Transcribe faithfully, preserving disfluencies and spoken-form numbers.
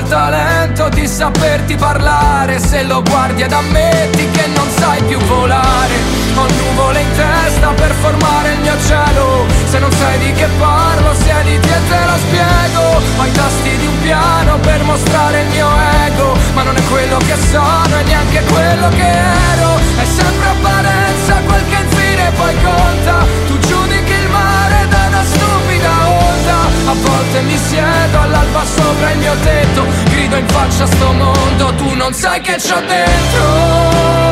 il talento di saperti parlare. Se lo guardi ed ammetti che non sai più volare. Ho nuvole in testa per formare il mio cielo. Se non sai di che parlo, siediti e te lo spiego. Ho i tasti di un piano per mostrare il mio ego, ma non è quello che sono e neanche quello che ero. È sempre apparenza quel che infine poi conta. Tu giudichi il mare da una stupida onda. A volte mi siedo all'alba sopra il mio tetto, grido in faccia a sto mondo, tu non sai che c'ho dentro.